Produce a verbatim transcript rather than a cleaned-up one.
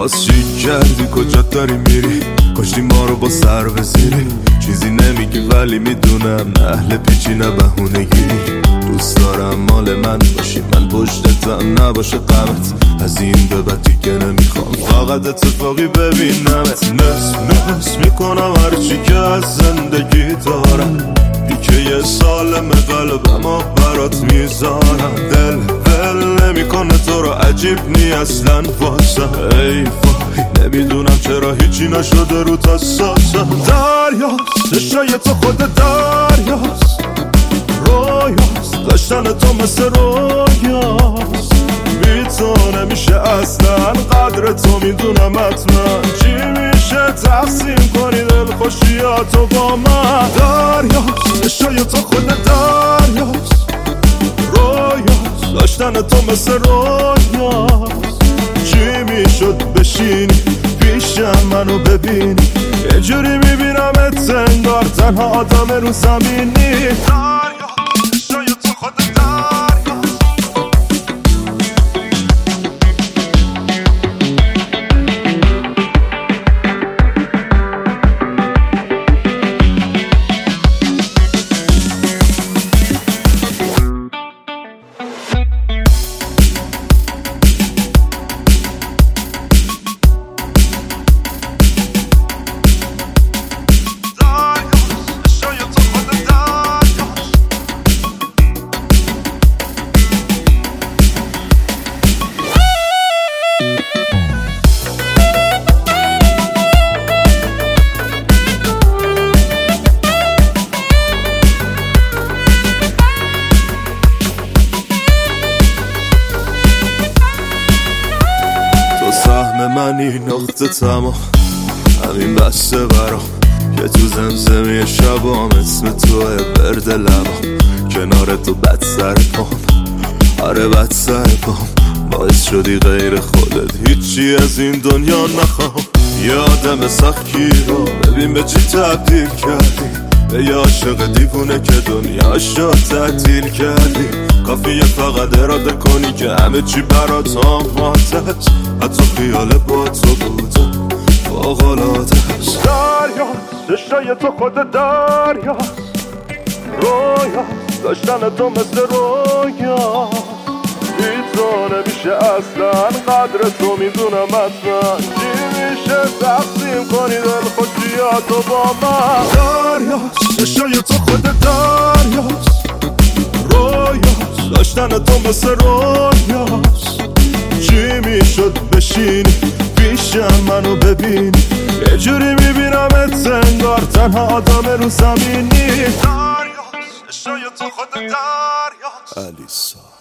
باز چی کردی کجا داری میری؟ کاشتی ما رو با سر بزیری. چیزی نمیگی ولی میدونم اهل پیچی نه بهونگی. دوست دارم مال من باشی، من پشتتم نباشه غمت. از این به بعد دیگه نمیخوام فقط اتفاقی ببینمت. نس نس میکنم هرچی که از زندگی دارم. دیگه یه سالم قلبم و برات میذارم. دل دل نمیکنه تو رو عجیب نی اصلا واسم. ای وای نمیدونم چرا هیچی نشده رو تا ساسم. دریاست چشای تو خود دریاست، رویاست داشتن تو مثل رویاست. بی تو نمیشه اصلا قدر تو میدونم حتما. چی میشه تقسیم کنی دل خوشیاتو با من؟ دریاست چشای تو خود دریاست، رویاست داشتن تو مثل رویاست. چی میشد بشینی پیشم منو ببینی؟ یه جوری میبینمت انگار تنها آدم رو زمینی. سهم منی نقطه تمام، همین بسته برام که تو زمزمی شبام اسم توه برد لبام. کنار تو بد سر پام، آره بد سر پام. باعث شدی غیر خودت هیچی از این دنیا نخوام. یادم سختی رو ببین به چی تبدیل کردی. به یه عاشق دیوونه که دنیاشو تعطیل کردی. کافیه فقط اراده کنی که همه چی برات آماده است. حتی خیال با تو بودم فوق‌العاده است. دریاست چشای تو خود دریاست، رویاست داشتن تو مثل رویاست. بی تو نمیشه اصلا قدر تو میدونم حتما. چی میشه تقسیم کنی دل خوشیاتو با من؟ دریاست چشای تو خود دریاست، رویاست داشتن تو مثل رویاست. چی میشد بشینی پیشم منو ببینی؟ یه جوری میبینمت انگار تنها آدم رو زمینی. دریاست چشای تو خود دریاست. علیسا